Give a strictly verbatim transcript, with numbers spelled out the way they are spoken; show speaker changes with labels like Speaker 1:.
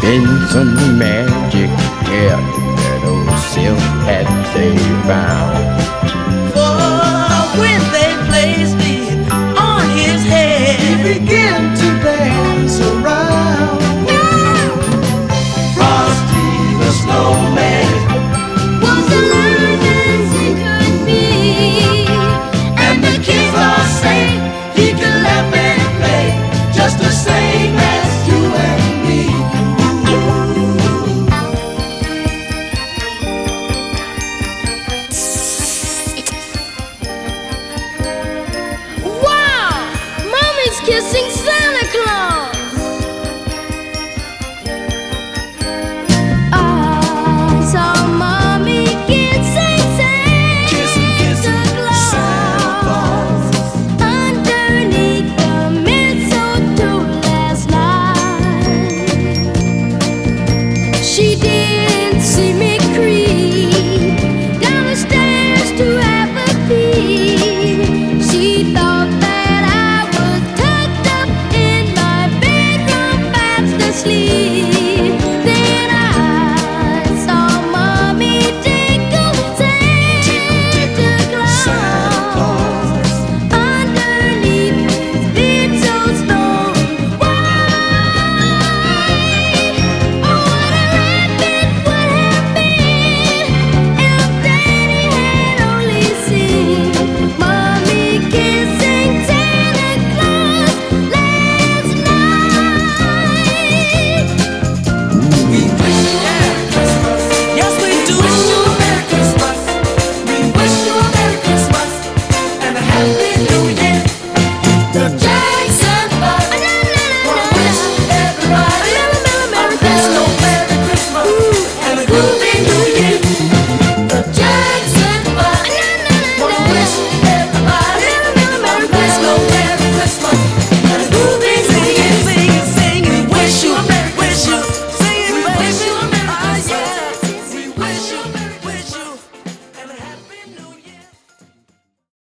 Speaker 1: been some magic in that old silk hat they found.
Speaker 2: For when they placed it on his head,
Speaker 3: he began to dance around. Frosty the snowman
Speaker 4: was alive as he could be,
Speaker 3: and the kids all say he can laugh and play just the same as you and me.
Speaker 4: wow! Mommy's kissing Santa Claus. I saw Mommy kissing Santa
Speaker 3: Kissing, kissing Santa Claus.
Speaker 4: underneath the mistletoe last night. She didn't see me creep down the stairs to have a peep. She thought